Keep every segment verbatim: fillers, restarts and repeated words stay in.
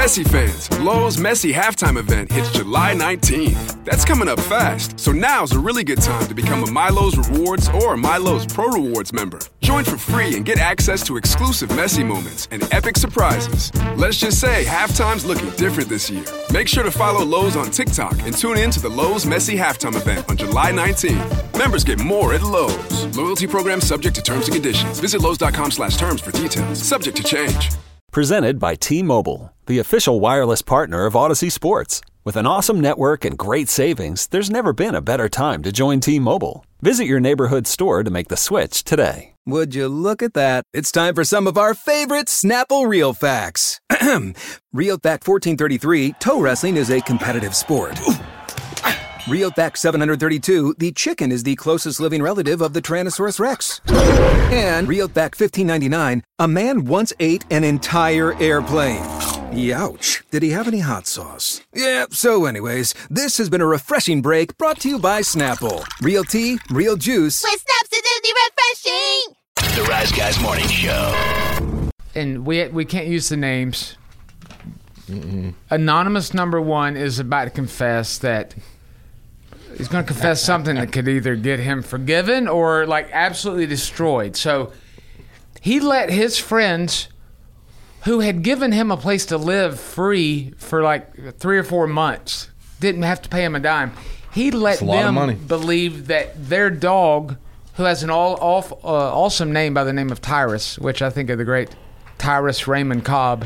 Messi fans, Lowe's Messi halftime event hits July nineteenth. That's coming up fast, so now's a really good time to become a MyLowe's Rewards or MyLowe's Pro Rewards member. Join for free and get access to exclusive Messi moments and epic surprises. Let's just say halftime's looking different this year. Make sure to follow Lowe's on TikTok and tune in to the Lowe's Messi halftime event on July nineteenth. Members get more at Lowe's. Loyalty program subject to terms and conditions. Visit Lowe's.com slash terms for details. Subject to change. Presented by T-Mobile, the official wireless partner of Odyssey Sports. With an awesome network and great savings, there's never been a better time to join T-Mobile. Visit your neighborhood store to make the switch today. Would you look at that? It's time for some of our favorite Snapple Real Facts. Real Fact fourteen thirty-three, toe wrestling is a competitive sport. Real Fact seven hundred thirty-two, the chicken is the closest living relative of the Tyrannosaurus Rex. And Real Fact fifteen ninety-nine, a man once ate an entire airplane. Youch. Did he have any hot sauce? Yeah, so anyways, this has been a refreshing break brought to you by Snapple. Real tea, real juice. With Snap's refreshing! The Rise Guys Morning Show. And we we can't use the names. Mm-mm. Anonymous number one is about to confess that he's going to confess something that could either get him forgiven or like absolutely destroyed. So he let his friends who had given him a place to live free for like three or four months, didn't have to pay him a dime. He let them believe that their dog, who has an all, all uh, awesome name by the name of Tyrus, which I think of the great Tyrus Raymond Cobb.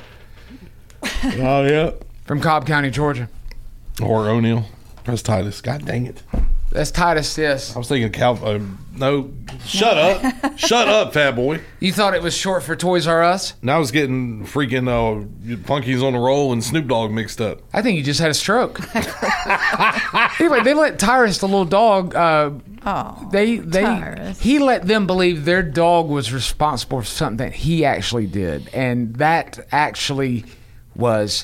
Oh, yeah. From Cobb County, Georgia. Or O'Neill. That's Titus. God dang it. That's Titus, yes. I was thinking Cal. Uh, no, shut up. Shut up, fat boy. You thought it was short for Toys R Us? Now I was getting freaking uh, Funky's on the Roll and Snoop Dogg mixed up. I think you just had a stroke. Anyway, they let Tyrus, the little dog, uh, oh, they they Tyrus. he let them believe their dog was responsible for something that he actually did, and that actually was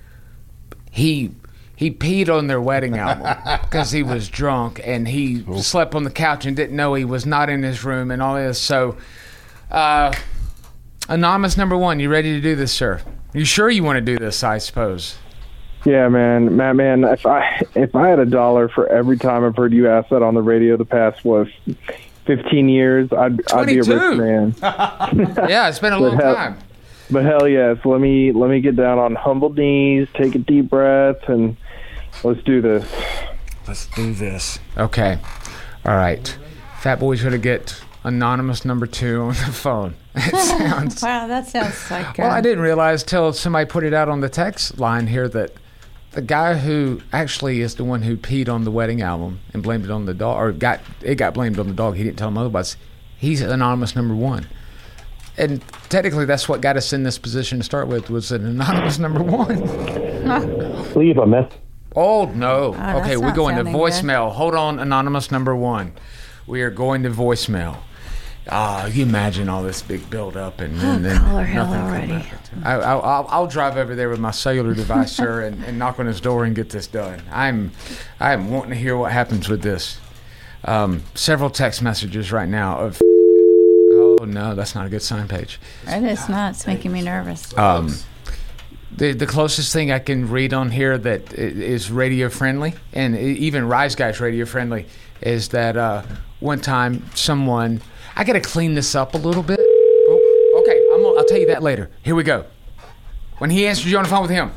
he. He peed on their wedding album because he was drunk, and he cool. slept on the couch and didn't know he was not in his room and all this. So, uh, anonymous number one, you ready to do this, sir? You sure you want to do this, I suppose? Yeah, man. Matt, man, if I if I had a dollar for every time I've heard you ask that on the radio the past, what, fifteen years, I'd, I'd be a rich man. Yeah, it's been a long hell, time. But hell yes, let me, let me get down on humble knees, take a deep breath, and let's do this. Let's do this. Okay. All right. Fat Boy's going to get anonymous number two on the phone. It sounds... Wow, that sounds like... Uh... Well, I didn't realize till somebody put it out on the text line here that the guy who actually is the one who peed on the wedding album and blamed it on the dog, or got it got blamed on the dog, he didn't tell him otherwise, he's anonymous number one. And technically, that's what got us in this position to start with, was an anonymous number one. Leave a message. Oh, no. Oh, okay, we're going to good. voicemail. Hold on, anonymous number one. We are going to voicemail. Ah, you imagine all this big build-up and, and then Call her hell nothing already. I, I, I'll, I'll drive over there with my cellular device, sir, and, and knock on his door and get this done. I'm, I'm wanting to hear what happens with this. Um, several text messages right now of... Oh, no, that's not a good sign, Paige. It is not. It's making me nervous. Um, the the closest thing I can read on here that is radio friendly, and even Rise Guys radio friendly, is that uh, one time someone... I got to clean this up a little bit. Oh, okay, I'm gonna, I'll tell you that later. Here we go. When he answers you on the phone with him.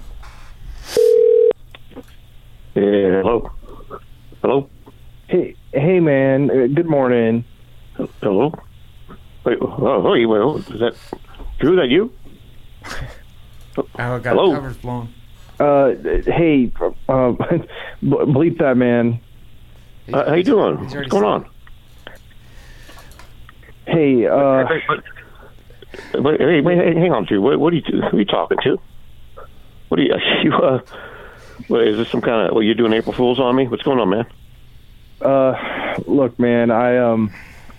Yeah, hello? Hello? Hey, hey, man. Uh, good morning. Hello? Wait, oh, wait, wait, is that Drew? That you? Oh, I got Hello? the covers blown. Uh, hey, uh, bleep that, man. Uh, how you doing? What's going on? Hey, uh... Wait, wait, wait, wait, wait, hang on, Drew. What, what are you, who are you talking to? What are you, you uh... Wait, is this some kind of... Well, you're doing April Fools on me? What's going on, man? Uh, look, man, I, um...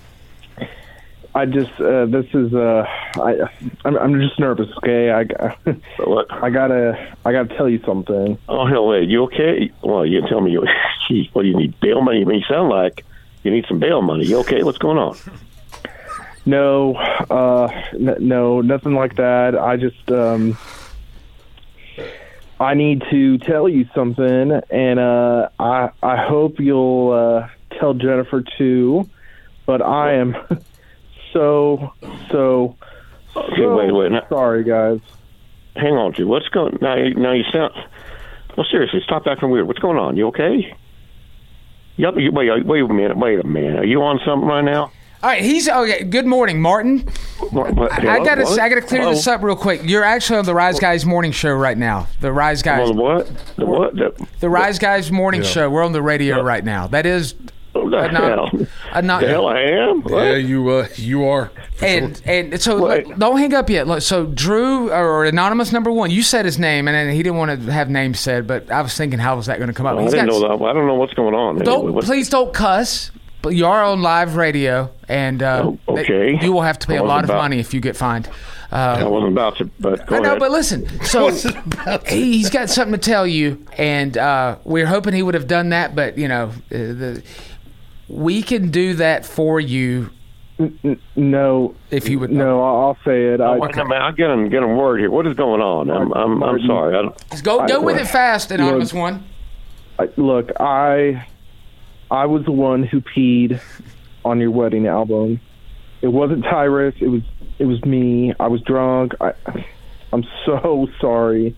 I just, uh, this is, uh, I, I'm, I'm just nervous, okay? I, what? I gotta, I gotta tell you something. Oh, hell, wait, you okay? Well, you can tell me, you, geez, what do you need, bail money? I mean, you sound like you need some bail money. You okay? What's going on? No, uh, n- no, nothing like that. I just, um, I need to tell you something, and uh, I I hope you'll uh, tell Jennifer too. But I am so so Okay, so wait, wait. Now, sorry, guys. hang on, Drew. What's going? Now, you- now you sound. Well, seriously, stop acting weird. What's going on? You okay? Yep. You, wait, wait a minute. Wait a minute. Are you on something right now? All right, he's okay. Good morning, Martin. What, what, I, I gotta, what? I gotta clear Hello? this up real quick. You're actually on the Rise Guys morning show right now. The Rise Guys, On the what? The what? The, the Rise Guys morning Yeah. show. We're on the radio right now. That is, what the a non- hell? a non- The hell I am? What? Yeah, you uh, you are. and and so Wait. look, don't hang up yet. Look, so Drew or anonymous number one, you said his name, and then he didn't want to have names said, but I was thinking, how was that going to come up? I He's didn't got- know that. I don't know what's going on. Don't Anyway, what- please don't cuss. But you are on live radio, and uh, Oh, okay. you will have to pay I a wasn't lot of about- money if you get fined. I Uh, wasn't about to, but go I know, ahead. but listen. So he- he's got something to tell you, and uh, we're hoping he would have done that. But you know, uh, the, we can do that for you N- no, if you would. no, I'll, I'll say it. I, Wait a minute, I'm getting getting word here. What is going on? I'm I'm, I'm sorry. I don't, Just go go with it fast, anonymous Look. one. I, look, I I was the one who peed on your wedding album. It wasn't Tyrus. It was it was me. I was drunk. I I'm so sorry.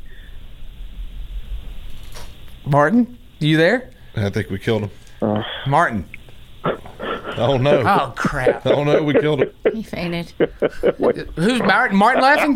Martin, you there? I think we killed him. Uh, Martin. Oh no! Oh crap! Oh no, we killed him. He fainted. Who's Martin? Martin laughing?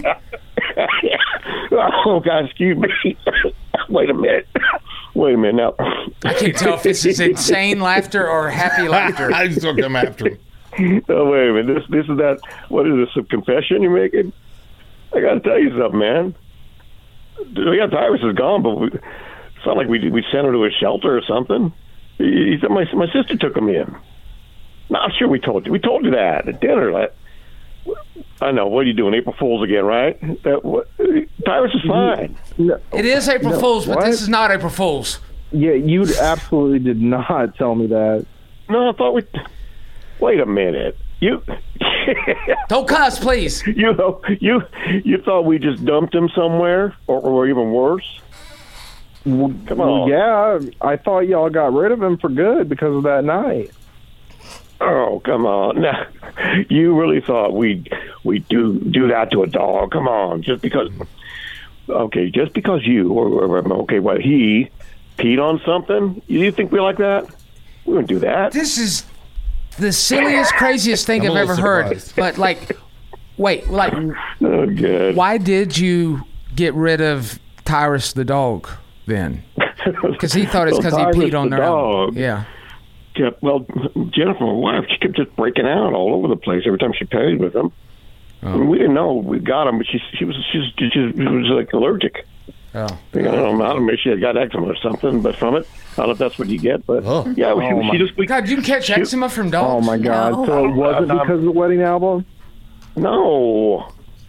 oh God, excuse me. Wait a minute. Wait a minute now. I can't tell if this is insane laughter or happy laughter. I just gonna come after him. Oh, wait a minute. This this is that. What is this? A confession you're making? I got to tell you something, man. Yeah, Tyrus is gone, but we, it's not like we we sent him to a shelter or something. He, he said my my sister took him in. Not sure we told you. We told you that at dinner. Like, I know. What are you doing? April Fool's again, right? That what, Tyrus is fine. no, It is April No, Fool's, but what? this is not April Fool's. yeah, you absolutely did not tell me that. No, I thought we. Wait a minute. You. Don't cuss, please. You know, you you thought we just dumped him somewhere, or, or even worse? Come Well, on. yeah, I thought y'all got rid of him for good because of that night. Oh, come on! Now, you really thought we we do do that to a dog? Come on, just because? Okay, just because you or, or okay, what he peed on something? You think we like that? We wouldn't do that. This is the silliest, craziest thing I'm I've a ever little heard. surprised. But like, wait, like, Oh, good. why did you get rid of Tyrus the dog then? Because he thought it's Well, because he Tyrus peed on the their dog. album. Yeah. Kept, well, Jennifer, my wife, she kept just breaking out all over the place every time she played with him. Oh. I mean, we didn't know we got him, but she she was she was, she was, she was like allergic. Oh. I don't know. I don't know if she had got eczema or something, but from it, I don't know if that's what you get. But Oh. yeah, Oh, she, my- she just we, God, you can catch eczema from Oh dogs? my God! No. So it wasn't Uh, because of the wedding album. no.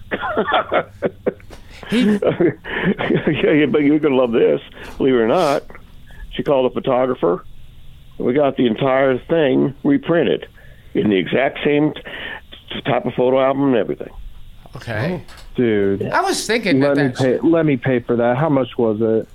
He, yeah, yeah, but you're gonna love this. Believe it or not, she called a photographer. We got the entire thing reprinted in the exact same t- type of photo album and everything. okay. Dude, I was thinking that let me that's... pay. Let me pay for that. How much was it?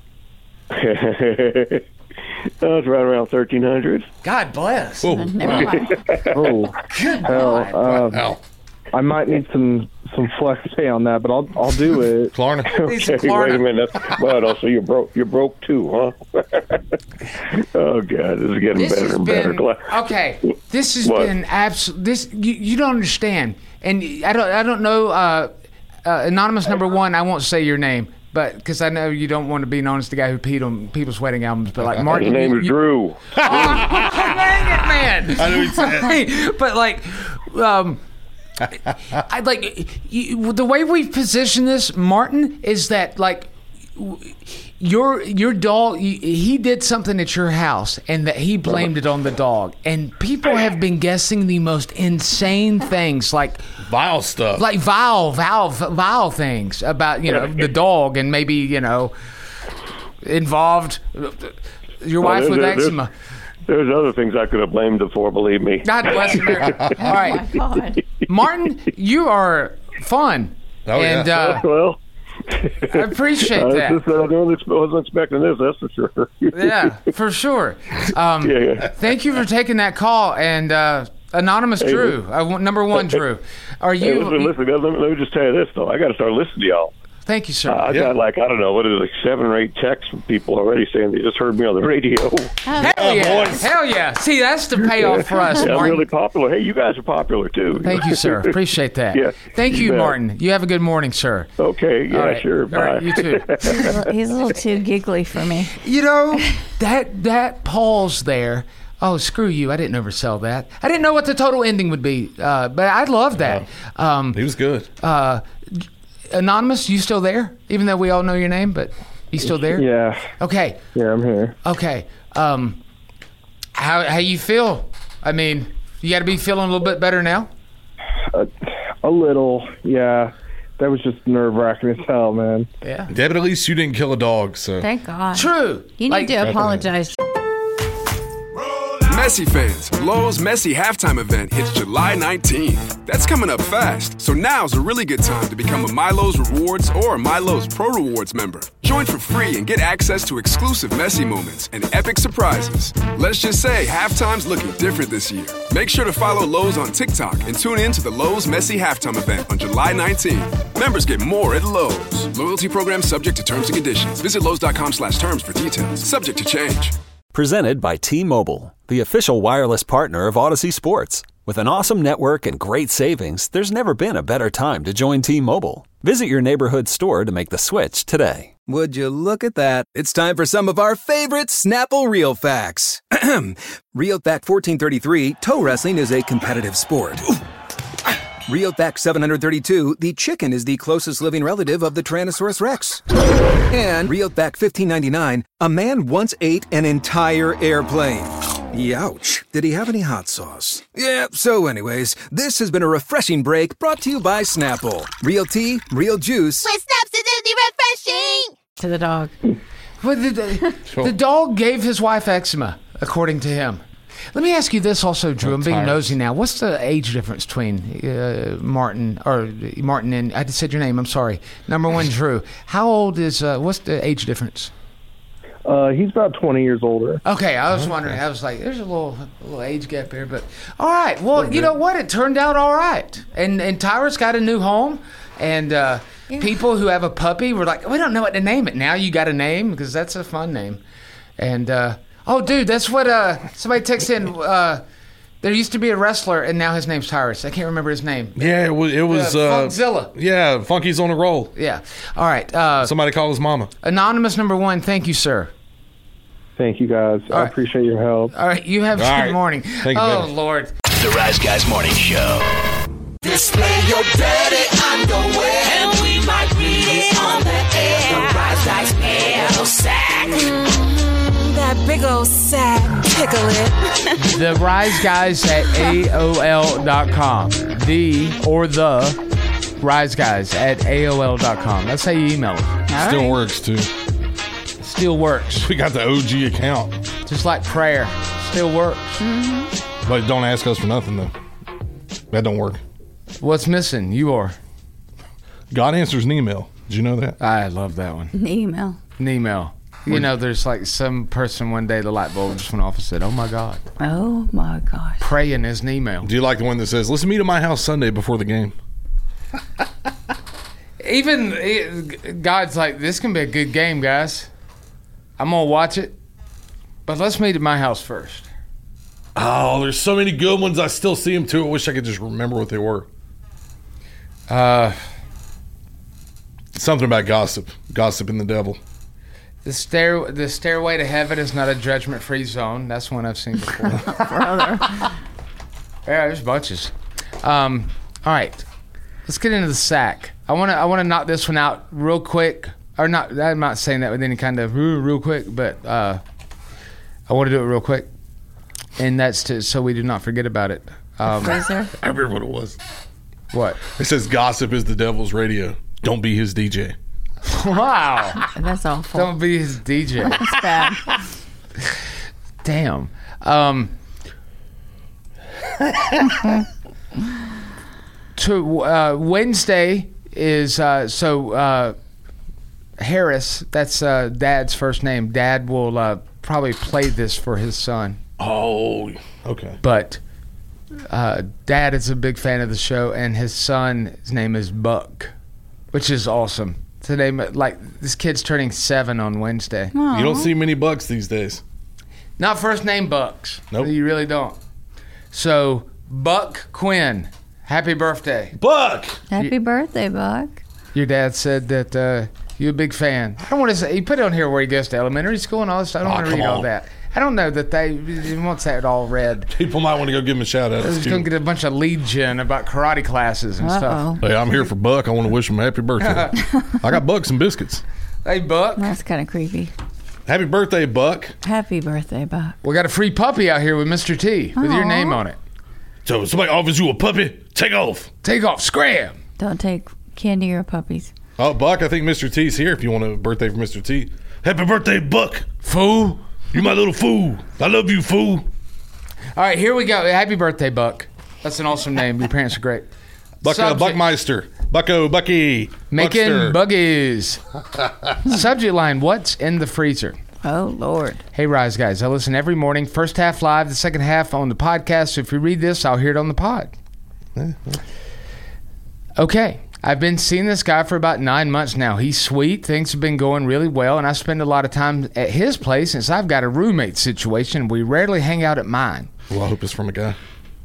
Oh, it's right around thirteen hundred. God bless. Oh, Never mind. Oh, hell! Uh, wow. I might need some some flex pay on that, but I'll I'll do it. Klarna. He's Okay, a wait a Klarna. minute. That's, well, also you're broke. You're broke too, huh? Oh God, this is getting This better has and better. been Gla- okay. This has What? been absolute. This you, you don't understand, and I don't. I don't know. Uh, uh, anonymous number one. I won't say your name, but because I know you don't want to be known as the guy who peed on people's wedding albums. But like Martin, His name you, is you- Drew. Dang it, man! I knew he'd say it. But like, um, I like you, the way we position this, Martin, is that like w- your your dog. y- He did something at your house, and that he blamed it on the dog. And people have been guessing the most insane things, like Vile stuff. like vile, vile, vile things about you know the dog, and maybe you know involved your wife there's- with there's- eczema. There's other things I could have blamed him for. Believe me. God bless America. All Oh right, my God. Martin, you are fun. Oh, yeah. and uh, Well, I appreciate uh, that. This, uh, I wasn't expecting this, that's for sure. Yeah, for sure. Um, yeah, yeah. Thank you for taking that call. And uh, Anonymous Hey, Drew, uh, number one Drew. Are Hey, you? listen, listen, let, me, let me just tell you this, though. I got to start listening to y'all. Thank you, sir. Uh, I Yeah. got like, I don't know, what is it, like seven or eight texts from people already saying they just heard me on the radio. Hell yeah! Hell yeah! See, that's the payoff for us, Yeah, I'm Martin. really popular. Hey, you guys are popular, too. Thank you, sir. Appreciate that. Yeah, Thank you you, bet. Martin. You have a good morning, sir. Okay, yeah, All right. sure. All Bye. right, you too. He's a little- He's a little too giggly for me. You know, that that pause there. Oh, screw you! I didn't oversell that. I didn't know what the total ending would be, uh, but I love that. Um, He was good. uh, Anonymous, you still there? Even though we all know your name, but you still there? Yeah, Okay. yeah, I'm here. Okay. Um, how how you feel? I mean, you got to be feeling a little bit better now. A, a little, yeah. That was just nerve wracking as hell, man. Yeah. Yeah, but at least you didn't kill a dog, so. Thank God. True. You need Like- to apologize. Messi fans, Lowe's Messi halftime event hits July nineteenth. That's coming up fast, so now's a really good time to become a MyLowe's Rewards or MyLowe's Pro Rewards member. Join for free and get access to exclusive Messi moments and epic surprises. Let's just say halftime's looking different this year. Make sure to follow Lowe's on TikTok and tune in to the Lowe's Messi halftime event on July nineteenth. Members get more at Lowe's. Loyalty program subject to terms and conditions. Visit Lowe's.com slash terms for details. Subject to change. Presented by T-Mobile, the official wireless partner of Odyssey Sports. With an awesome network and great savings, there's never been a better time to join T-Mobile. Visit your neighborhood store to make the switch today. Would you look at that? It's time for some of our favorite Snapple Real Facts. Real Fact fourteen thirty-three, toe wrestling is a competitive sport. Real Fact seven hundred thirty-two, the chicken is the closest living relative of the Tyrannosaurus Rex. And Real Fact fifteen ninety-nine, a man once ate an entire airplane. Youch. Did he have any hot sauce? Yeah, so anyways, this has been a refreshing break brought to you by Snapple. Real tea, real juice. With Snaps Acidity Refreshing! To the dog. Well, the, the, the dog gave his wife eczema, according to him. Let me ask you this also, Drew. I'm being Tyrus. nosy now. What's the age difference between uh, Martin or Martin and I just said your name? I'm sorry. Number one, Drew. How old is? Uh, what's the age difference? Uh, he's about twenty years older. Okay, I was wondering. I was like, there's a little, a little age gap here, but all right. Well, you know what? It turned out all right, and and Tyrus got a new home, and uh, people who have a puppy were like, we don't know what to name it. Now you got a name because that's a fun name, and. Uh, Oh, dude, that's what uh, somebody texted in. Uh, there used to be a wrestler, and now his name's Tyrus. I can't remember his name. Yeah, it was. It was Uh, uh, Funkzilla. Yeah, Funky's on a roll. Yeah. All right. Uh, Somebody call his mama. Anonymous number one, thank you, sir. Thank you, guys. I right. appreciate your help. All right, you have a All good right. morning. Thank you, oh, baby. Lord. The Rise Guys Morning Show. Display your dirty underwear, and we might read it on the air. The Rise Guys mail sack. Mm, that big old sack. Tickle it. The Rise Guys at A O L dot com. The or the Rise Guys at A O L dot com. That's how you email it. All Still right. works too. Still works. We got the O G account, Just like prayer. Still works. but don't ask us for nothing though. That don't work. What's missing? You are. God answers an email. Did you know that? I love that one. An email. An email. You know, there's like some person one day the light bulb just went off and said, oh my God. Oh my gosh. Praying is an email. Do you like the one that says, "Let's meet at my house Sunday before the game"? Even it, God's like, this can be a good game, guys. I'm going to watch it, but let's meet at my house first. Oh, there's so many good ones. I still see them too. I wish I could just remember what they were. Uh, Something about gossip, gossip and the devil. the stair, the stairway to heaven is not a judgment-free zone. That's one I've seen before. Brother. Yeah, there's bunches. Um, all right, let's get into the sack. I want to I want to knock this one out real quick. Or not, I'm not saying that with any kind of real, real quick, but uh, I want to do it real quick. And that's to, so we do not forget about it. Um, Fraser. I remember what it was. what? It says gossip is the devil's radio. Don't be his D J. Wow. That's awful. Don't be his D J. That's bad. Damn. Um, to uh, Wednesday is uh, so uh, Harris, that's uh, Dad's first name. Dad will uh, probably play this for his son. Oh, okay. But uh, Dad is a big fan of the show, and his son, his name is Buck, which is awesome. Today, like this kid's turning seven on Wednesday. Aww. You don't see many Bucks these days. Not first name Bucks. Nope. You really don't. So, Buck Quinn, happy birthday. Buck! Happy birthday, Buck. Your dad said that uh, you're a big fan. I don't want to say, he put it on here where he goes to elementary school and all this stuff. I don't Oh, want to read come all on. that. I don't know that they, he wants that all read. People might want to go give him a shout out. He's going to get a bunch of lead gen about karate classes and Uh-oh. stuff. Hey, I'm here for Buck. I want to wish him a happy birthday. I got Buck some biscuits. Hey, Buck. That's kind of creepy. Happy birthday, Buck. Happy birthday, Buck. We got a free puppy out here with Mister T with your Aw. name on it. So, if somebody offers you a puppy, take off. Take off, scram. Don't take candy or puppies. Oh, Buck, I think Mister T's here if you want a birthday for Mister T. Happy birthday, Buck. Fool. You my little fool. I love you, fool. All right, here we go. Happy birthday, Buck. That's an awesome name. Your parents are great. Buck, uh, Subject- Buckmeister. Bucko, Bucky. Making Buckster. buggies. Subject line, what's in the freezer? Oh, Lord. Hey, Rise Guys. I listen every morning. First half live, the second half on the podcast. So if you read this, I'll hear it on the pod. Okay. I've been seeing this guy for about nine months now. He's sweet. Things have been going really well, and I spend a lot of time at his place since I've got a roommate situation. We rarely hang out at mine. Well, I hope it's from a guy.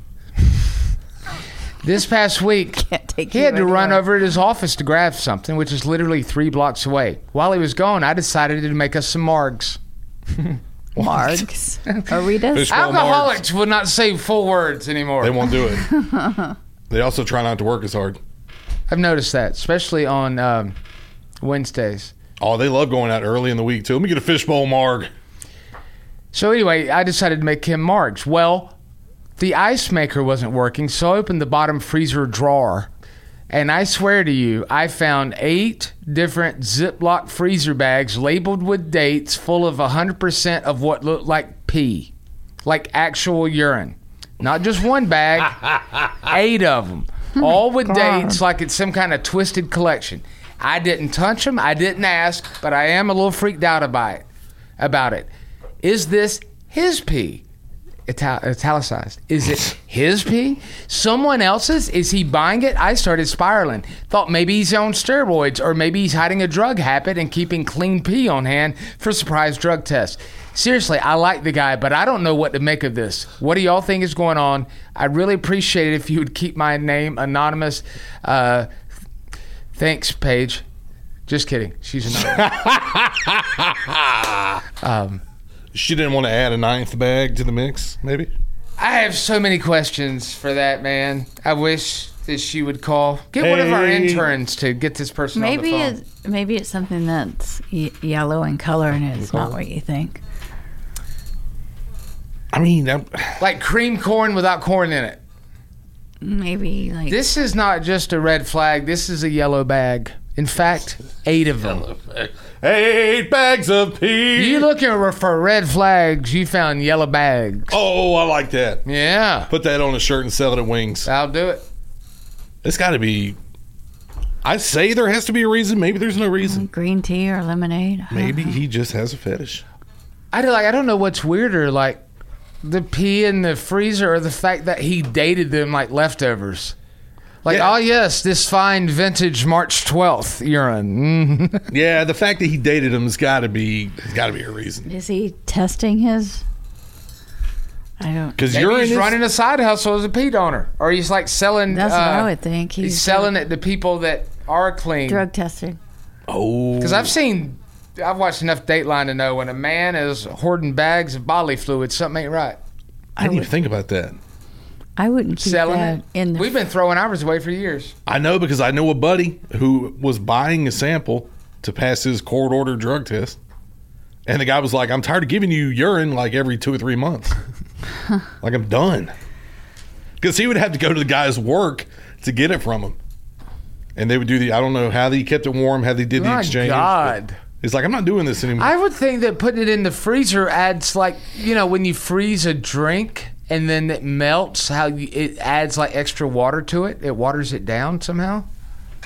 This past week, Can't take he you had to run anywhere. over to his office to grab something, which is literally three blocks away. While he was gone, I decided to make us some margs. Margs. Aritas. Fish- Well, Alcoholics would not say full words anymore. They won't do it. They also try not to work as hard. I've noticed that, especially on um, Wednesdays. Oh, they love going out early in the week, too. Let me get a fishbowl marg. So anyway, I decided to make him margs. Well, the ice maker wasn't working, so I opened the bottom freezer drawer, and I swear to you, I found eight different Ziploc freezer bags labeled with dates full of one hundred percent of what looked like pee, like actual urine. Not just one bag, eight of them. All with dates, like it's some kind of twisted collection. I didn't touch them. I didn't ask, but I am a little freaked out about it. About it. Is this his pee? Ital- italicized. Is it his pee? Someone else's? Is he buying it? I started spiraling. Thought maybe he's on steroids, or maybe he's hiding a drug habit and keeping clean pee on hand for surprise drug tests. Seriously, I like the guy, but I don't know what to make of this. What do y'all think is going on? I'd really appreciate it if you would keep my name anonymous. Uh, thanks, Paige. Just kidding. She's anonymous. um, She didn't want to add a ninth bag to the mix, maybe? I have so many questions for that, man. I wish that she would call. Get one of our Hey. interns to get this person Maybe on the phone. it's maybe it's something that's y- yellow in color and it's not what you think. I mean, I'm, Like cream corn without corn in it. Maybe like This is not just a red flag. This is a yellow bag. In fact, eight of them. eight bags of pee. You looking for red flags, you found yellow bags. Oh, I like that. Yeah. Put that on a shirt and sell it at Wings. I'll do it. It's got to be. I say there has to be a reason. Maybe there's no reason. green tea or lemonade. I don't Maybe know. he just has a fetish. I do, like. I don't know what's weirder, like the pee in the freezer or the fact that he dated them like leftovers. Like, Yeah. oh yes, this fine vintage March twelfth urine. Mm. Yeah, the fact that he dated him has got to be. Has got to be a reason. Is he testing his? I don't. Because Maybe you're he's in running a side hustle as a pee donor, or he's like selling. That's uh, what I would think. He's, He's selling it to people that are clean. drug testing. Oh, Because I've seen, I've watched enough Dateline to know when a man is hoarding bags of bodily fluid, something ain't right. I didn't even think about that. I wouldn't keep Selling that it. in the. We've been throwing ours away for years. I know because I know a buddy who was buying a sample to pass his court order drug test. And the guy was like, I'm tired of giving you urine like every two or three months. Like, I'm done. Because he would have to go to the guy's work to get it from him. And they would do the, I don't know how they kept it warm, how they did the My exchange. God. but He's like, I'm not doing this anymore. I would think that putting it in the freezer adds like, you know, when you freeze a drink and then it melts, how you, it adds like extra water to it. It waters it down somehow.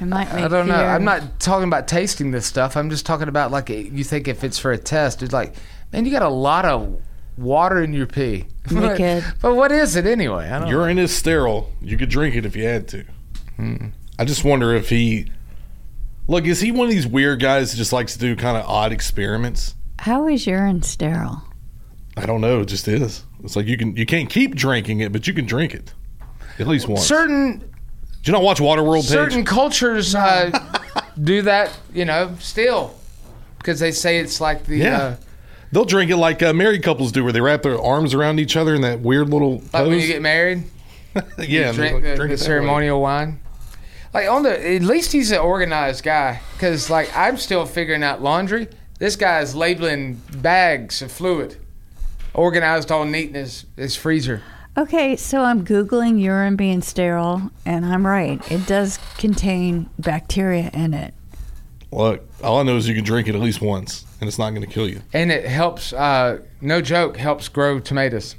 It might make I don't know. fear- I'm not talking about tasting this stuff. I'm just talking about like you think if it's for a test, it's like, man, you got a lot of water in your pee. Naked. But what is it anyway? I don't Urine is sterile. You could drink it if you had to. Hmm. I just wonder if he. Look, is he one of these weird guys that just likes to do kind of odd experiments? How is urine sterile? I don't know. It just is. It's like you can you can't keep drinking it, but you can drink it at least once. Certain Did you not watch Waterworld? Paige? certain cultures uh, do that, you know, still because they say it's like the Yeah. uh, They'll drink it like uh, married couples do, where they wrap their arms around each other in that weird little pose. like when you get married. yeah, you and they, drink like, the, drink the it that way. ceremonial wine. Like on the, at least he's an organized guy. Because like I'm still figuring out laundry. This guy's labeling bags of fluid, organized all neat in his, his freezer. Okay, so I'm Googling urine being sterile, and I'm right. It does contain bacteria in it. Look, all I know is you can drink it at least once, and it's not going to kill you. And it helps. Uh, no joke, helps grow tomatoes.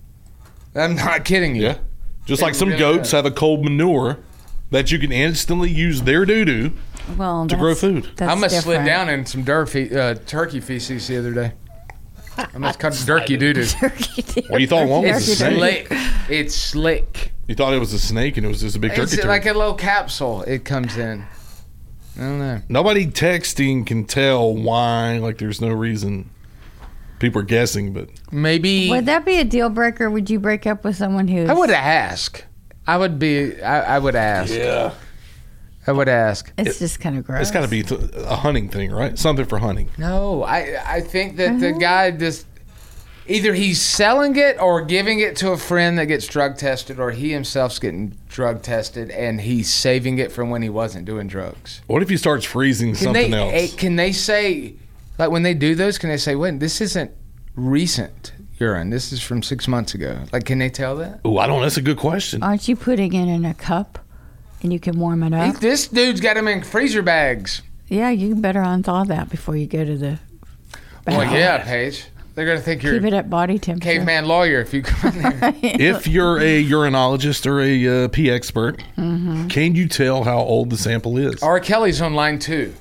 I'm not kidding you. Yeah, just It like some really goats does. have a cold manure that you can instantly use their doo doo Well, to that's, grow food. That's I almost slid different. down in some dirt fe- uh, turkey feces the other day. I almost cut turkey doo doo. Well, you thought one was a snake. Slick. It's slick. You thought it was a snake, and it was just a big turkey. It's turkey. like a little capsule. It comes in. I don't know. Nobody texting can tell why. Like, there's no reason. People are guessing, but Maybe Would that be a deal breaker? Would you break up with someone who? I would ask. I would be. I, I would ask. yeah, I would ask. It's just kind of gross. it's got to be th- a hunting thing, right? Something for hunting. No, I. I think that the Mm-hmm. guy just either he's selling it or giving it to a friend that gets drug tested, or he himself's getting drug tested and he's saving it from when he wasn't doing drugs. What if he starts freezing Can something they? else? eh, Can they say, like when they do those? Can they say, "Wait, this isn't recent urine. This is from six months ago." Like, can they tell that? Oh, I don't know. That's a good question. Aren't you putting it in a cup, and you can warm it He- up? this dude's got them in freezer bags. Yeah, you better unthaw that before you go to the. Well, bathroom. yeah, Paige. They're gonna think you're Keep it at body temperature. caveman lawyer if you come in there. If you're a urinologist or a uh, pee expert, Mm-hmm. can you tell how old the sample is? R. Kelly's on line two.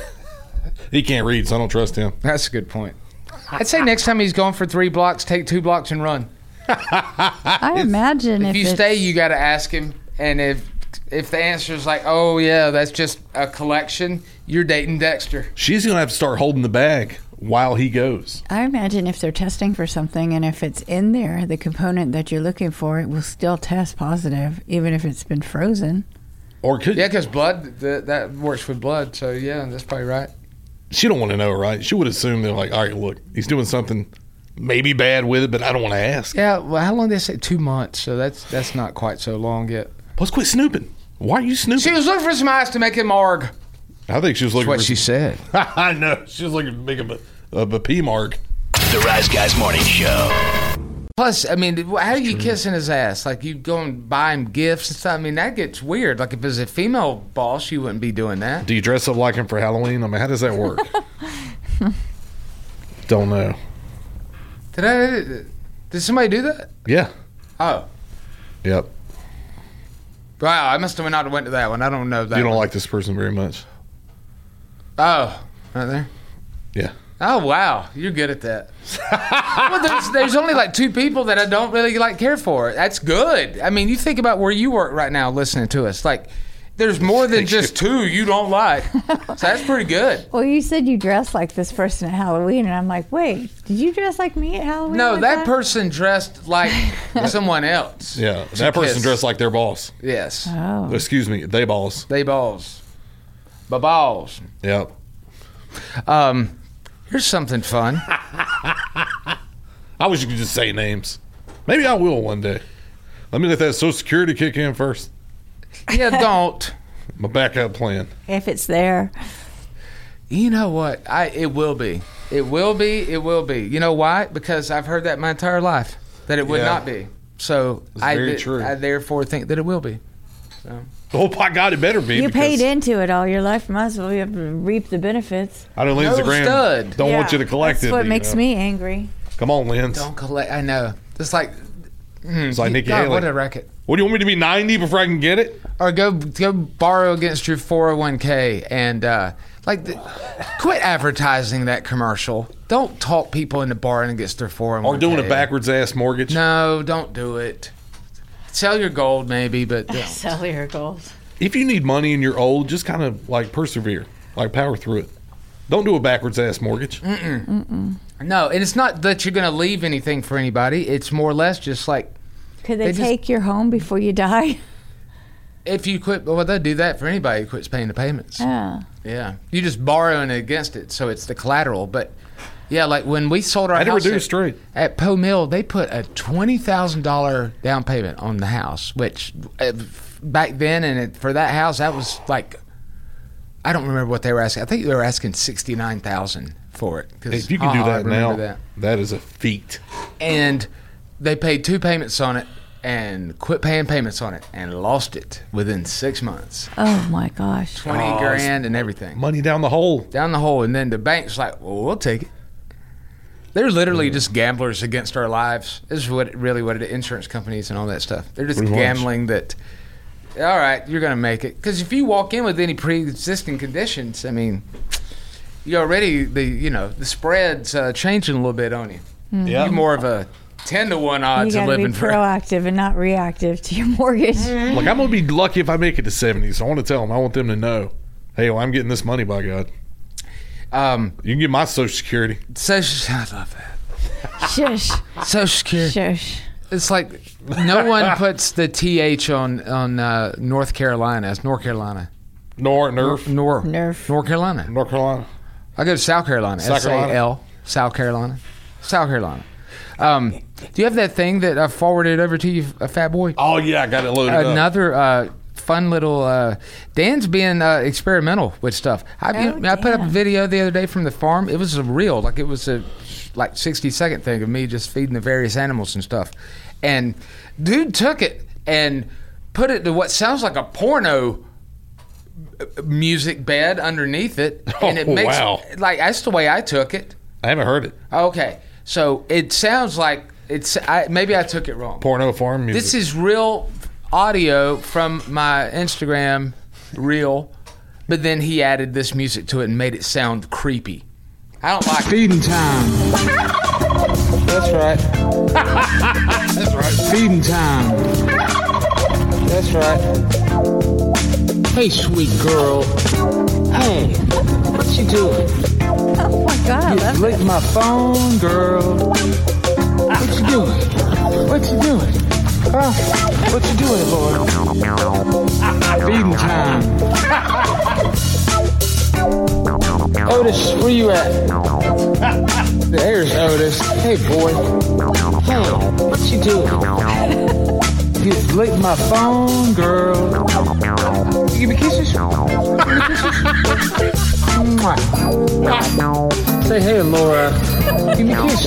He can't read, so I don't trust him. That's a good point. I'd say next time he's going for three blocks, take two blocks and run. I imagine If if, you it's, stay, you got to ask him. And if if the answer is like, oh yeah, that's just a collection, you're dating Dexter. She's going to have to start holding the bag while he goes. I imagine if they're testing for something, and if it's in there, the component that you're looking for, it will still test positive, even if it's been frozen. Or could Yeah, because blood that that works with blood. So yeah, that's probably right. she don't want to know, right? She would assume they're like, all right, look, he's doing something maybe bad with it, but I don't want to ask. Yeah. Well, how long did they say? Two months. So that's that's not quite so long yet. Let's quit snooping. Why are you snooping? She was looking for some ice to make him marg. I think she was looking That's what for she said. I know. She was looking to make a, a, a pee mark. The Rise Guys Morning Show. Plus, I mean, how are you kissing his ass? Like, you go and buy him gifts and stuff. I mean, that gets weird. Like, if it was a female boss, you wouldn't be doing that. Do you dress up like him for Halloween? I mean, how does that work? Don't know. Did I? Did somebody do that? Yeah. Oh, Yep. wow! I must have not went to that one. I don't know that. You don't one. like this person very much. Oh, right there. Yeah. Oh wow, you're good at that. Well, there's there's only like two people that I don't really like care for. That's good. I mean, you think about where you work right now, listening to us. Like, there's more than just two you don't like. So that's pretty good. Well, you said you dressed like this person at Halloween, and I'm like, wait, did you dress like me at Halloween? No, one that time? person dressed like someone else. Yeah. To That person kiss. dressed like their boss. Yes. Oh. Excuse me. They boss. They balls. Ba balls. Yep. Um, here's something fun. I wish you could just say names. Maybe I will one day. Let me let that Social Security kick in first. Yeah, don't. My backup plan. If it's there. You know what? I it will be. It will be. It will be. You know why? Because I've heard that my entire life that it would Yeah. not be. So It's I, very th- true. I therefore think that it will be. So Oh my God, it better be. You because paid into it all your life. Might as well you have to reap the benefits. I know Lindsey No Graham stud. don't want Yeah, you to collect that's it. what you makes know. me angry. Come on, Linz. don't collect. I know. It's like Mm, It's like Nikki God, Haley. what a racket. What do you want me to be ninety before I can get it? Or go go borrow against your four oh one k and uh, like the, quit advertising that commercial. Don't talk people into borrowing against their four oh one k. Or doing a backwards ass mortgage. No, don't do it. Sell your gold maybe, but don't. Sell your gold. If you need money and you're old, just kind of like persevere, like power through it. Don't do a backwards ass mortgage. Mm-mm. Mm-mm. No, and it's not that you're going to leave anything for anybody. It's more or less just like. Could they, they take just, your home before you die? If you quit, well, they'll do that for anybody who quits paying the payments. Yeah. Yeah. You're just borrowing against it, so it's the collateral. But, yeah, like when we sold our I house never do at, straight. at Poe Mill, they put a twenty thousand dollars down payment on the house, which uh, back then, and it, for that house, that was like, I don't remember what they were asking. I think they were asking sixty-nine thousand dollars for it. If you can do uh-uh, I that now, remember that. that is a feat. And they paid two payments on it and quit paying payments on it and lost it within six months. Oh, my gosh. twenty Oh, grand and everything. Money down the hole. Down the hole. And then the bank's like, well, we'll take it. They're literally just gamblers against our lives. This is what really what it is, insurance companies and all that stuff. They're just Pretty much. gambling that, all right, you're going to make it. Because if you walk in with any pre-existing conditions, I mean, you already, the you know, the spread's uh, changing a little bit on you. Mhm. You're more of a ten to one odds You of got to be living for. proactive and not reactive to your mortgage. Like, I'm going to be lucky if I make it to seventy, so I want to tell them, I want them to know, hey, well, I'm getting this money, by God. Um, you can get my Social Security. Social, I love that. Shush. Social Security. Shush. It's like no one puts the T H on on uh, North Carolina. It's North Carolina. Nor, Nerf. Nor, Nerf. North Carolina. North Carolina. I go to South Carolina. South S A Carolina. L. South Carolina. South Carolina. Um, do you have that thing that I forwarded over to you, a Fat Boy? Oh, yeah, I got it loaded up. Another uh, fun little. Uh, Dan's being uh, experimental with stuff. I, Oh, you know, I put up a Dan. video the other day from the farm. It was a reel, like it was a like sixty second thing of me just feeding the various animals and stuff. And dude took it and put it to what sounds like a porno music bed underneath it, and it Oh, makes wow. like that's the way I took it. I haven't heard it. Okay, so it sounds like it's I, maybe I took it wrong. Porno farm music. This is real audio from my Instagram reel, but then he added this music to it and made it sound creepy. I don't like Feeding time. That's right. That's right. Feeding time. That's right. Hey, sweet girl. Hey, what you doing? Oh, my God. I You love licked my phone, girl. What you doing? What you doing? Huh? What you doing, Lord? Feeding time. Otis, where you at? There's Otis. Hey, boy. Hey, what you doing? You licked my phone, girl. You give me kisses? Give me kisses? Mwah. Say hey, Laura. Give me kisses.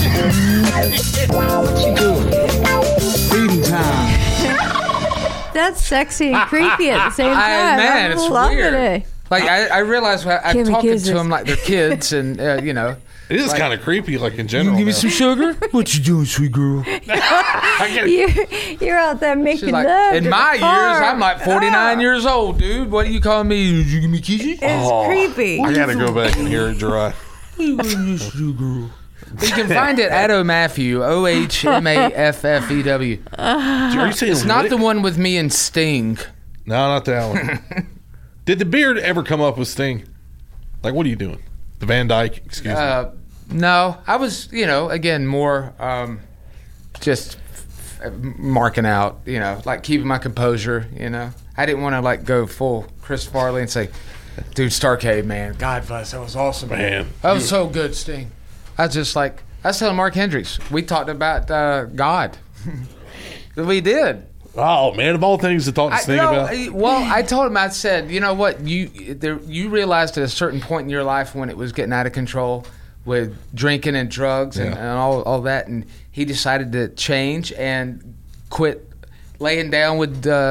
What you doing? Feeding time. That's sexy and creepy at the same time. I, man, I it's love weird. it. Like I, I realize I, I'm Give me talking kisses. to them like they're kids, and uh, you know. It is like, kind of creepy, like in general. Give me now. some sugar. What you doing, sweet girl? You're, you're out there making She's like, love. in to my the years, farm. I'm like forty-nine Oh, years old, dude. What are you calling me? Did you give me kisses? It's Oh, creepy. I gotta go back and hear it dry. You can find it at O'Matthew, O H M A F F E W. Are you saying It's not Riddick? the one with me and Sting. No, not that one. Did the beard ever come up with Sting? Like, what are you doing? The Van Dyke, excuse me. Uh, no, I was, you know, again, more um, just f- marking out, you know, like keeping my composure, you know. I didn't want to, like, go full Chris Farley and say, dude, Starcade, man, God bless, that was awesome. Man. That was so good, Sting. I was just like, I was telling Mark Hendricks, we talked about uh, God. We did. Oh, man, of all things to talk to I, Sting no, about. I- well, I told him, I said, you know what, you there, you realized at a certain point in your life when it was getting out of control with drinking and drugs and, Yeah. and all, all that, and he decided to change and quit laying down with uh,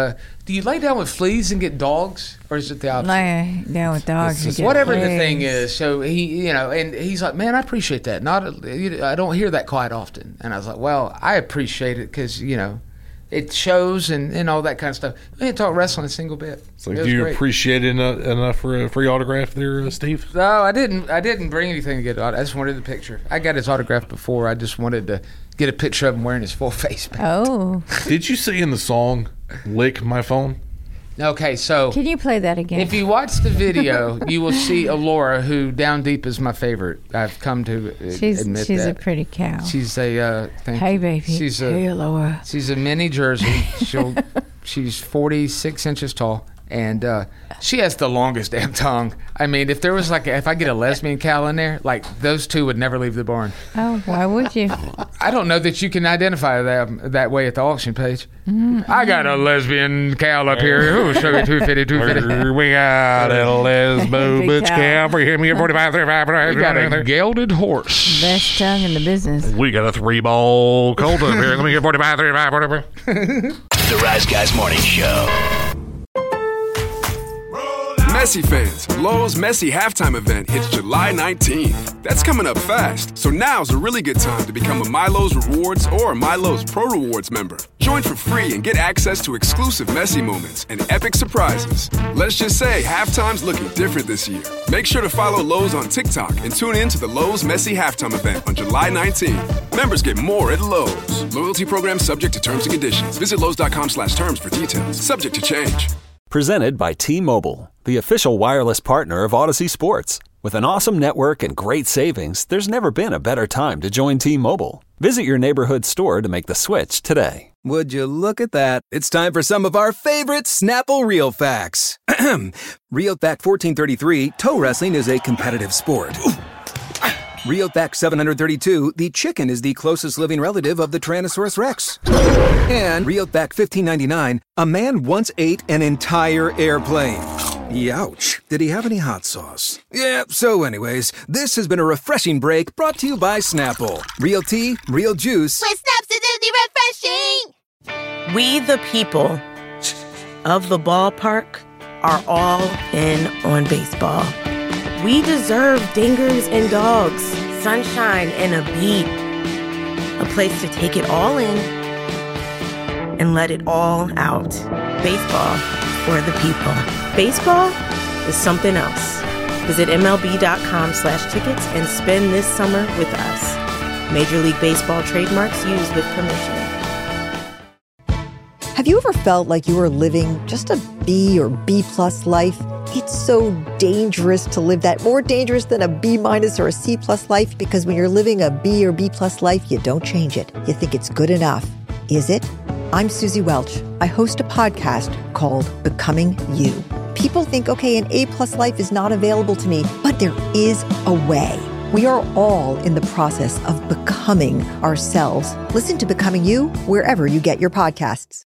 Do you lay down with fleas and get dogs, or is it the opposite? Lay down with dogs. and get Whatever the fleas. thing is. So he, you know, and he's like, man, I appreciate that. Not, I don't hear that quite often. And I was like, well, I appreciate it because you know, it shows and, and all that kind of stuff. We didn't talk wrestling a single bit. So It do was you great. appreciate it enough, enough for a free autograph there, uh, Steve? No, I didn't. I didn't bring anything to get. I just wanted the picture. I got his autograph before. I just wanted to get a picture of him wearing his full face paint. Oh. Did you see in the song "Lick My Phone"? Okay, so Can you play that again? if you watch the video, you will see Alora, who down deep is my favorite. I've come to uh, she's admit she's that. a pretty cow. She's a uh, thank Hey, you. baby. She's a Hey, Laura. she's a mini Jersey. She'll she's forty-six inches tall, and uh, she has the longest damn tongue. I mean, if there was like if I get a lesbian cow in there, like those two would never leave the barn. Oh, why would you? I don't know that you can identify that that way at the auction page. Mm-hmm. I got a lesbian cow up here. Ooh, sugar two fifty, two fifty. We got a lesbo Big bitch cow. cow for him. Get forty-five, thirty-five. We got a gelded horse. Best tongue in the business. We got a three ball colt up here. Let me get forty-five, thirty-five, whatever. The Rise Guys Morning Show. Messi fans, Lowe's Messi halftime event hits July nineteenth. That's coming up fast, so now's a really good time to become a Milo's Rewards or Milo's Pro Rewards member. Join for free and get access to exclusive Messi moments and epic surprises. Let's just say halftime's looking different this year. Make sure to follow Lowe's on TikTok and tune in to the Lowe's Messi halftime event on July nineteenth. Members get more at Lowe's. Loyalty program subject to terms and conditions. Visit Lowe's.com slash terms for details. Subject to change. Presented by T-Mobile, the official wireless partner of Odyssey Sports. With an awesome network and great savings, there's never been a better time to join T-Mobile. Visit your neighborhood store to make the switch today. Would you look at that? It's time for some of our favorite Snapple Real Facts. Real Fact fourteen thirty-three, toe wrestling is a competitive sport. Real Fact seven hundred thirty-two, the chicken is the closest living relative of the Tyrannosaurus Rex. And Real Fact fifteen ninety-nine, a man once ate an entire airplane. Youch. Did he have any hot sauce? Yeah, so anyways, this has been a refreshing break brought to you by Snapple. Real tea, real juice. With Snap's refreshing. We, the people of the ballpark, are all in on baseball. We deserve dingers and dogs, sunshine and a beat. A place to take it all in and let it all out. Baseball for the people. Baseball is something else. Visit MLB.com slash tickets and spend this summer with us. Major League Baseball trademarks used with permission. Have you ever felt like you were living just a B or B plus life? It's so dangerous to live that, more dangerous than a B minus or a C plus life, because when you're living a B or B plus life, you don't change it. You think it's good enough. Is it? I'm Susie Welch. I host a podcast called Becoming You. People think, okay, an A plus life is not available to me, but there is a way. We are all in the process of becoming ourselves. Listen to Becoming You wherever you get your podcasts.